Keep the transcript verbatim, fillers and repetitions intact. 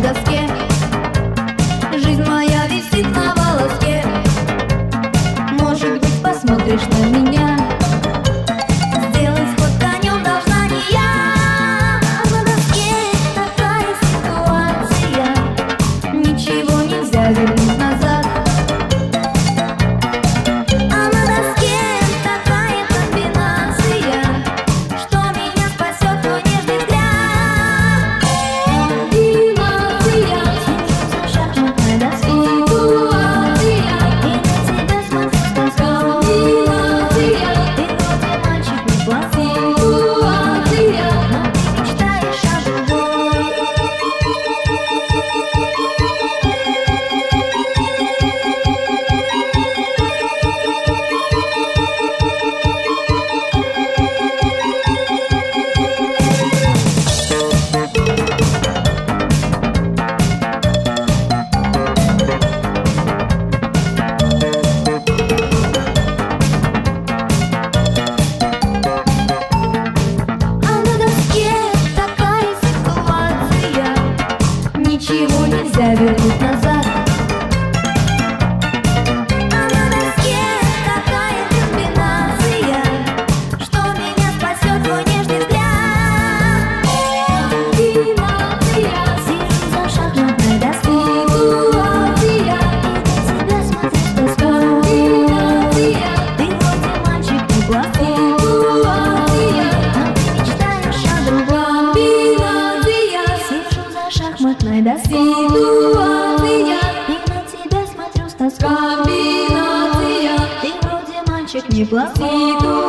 доске. Жизнь моя висит на волоске. Может быть, посмотришь на меня. Сделать ход конем должна не я. На доске такая ситуация. Ничего нельзя вернуть назад. А на доске такая комбинация, что меня спасет твой нежный взгляд. Комбинация. Сижу за шахматной доской. Ничего нельзя вернуть назад. А на доске такая комбинация, что меня спасет твой нежный взгляд. Комбинация. Сижу за шахматной доской. И на тебя смотрю с тоской. Ты вроде мальчик неплохой, но ты мечтаешь о другом. Сижу за шахматной доской. Ситуация. И на тебя смотрю с тоской. Комбинация. Ты вроде мальчик неплохой.